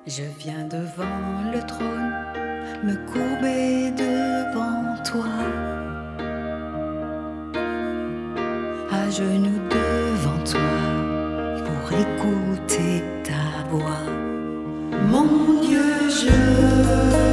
Je viens devant le trône, me courber devant toi, à genoux devant toi, pour écouter ta voix. Mon Dieu, je